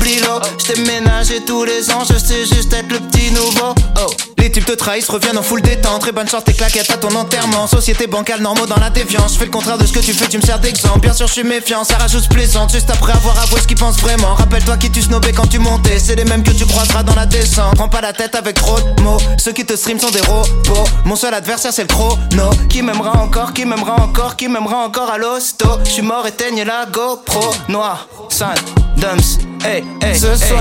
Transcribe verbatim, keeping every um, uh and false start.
oublie-le. J't'ai ménagé tous les ans, je sais juste être le petit nouveau. Oh. Les types te trahissent, reviennent en full détente. Très bonne chance, tes claquettes à ton enterrement. Société bancale, normaux dans la déviance. Je fais le contraire de ce que tu fais, tu me sers d'exemple. Bien sûr, je suis méfiant, ça rajoute plaisante. Juste après avoir avoué ce qu'ils pensent vraiment. Rappelle-toi qui tu snobais quand tu montais. C'est les mêmes que tu croiseras dans la descente. Prends pas la tête avec trop de mots. Ceux qui te stream sont des robots. Mon seul adversaire, c'est le chrono. Qui m'aimera encore, qui m'aimera encore, qui m'aimera encore à l'hosto. Je suis mort, éteigne la GoPro. Noir, Sun, Dumps, hey, hey. Ce soir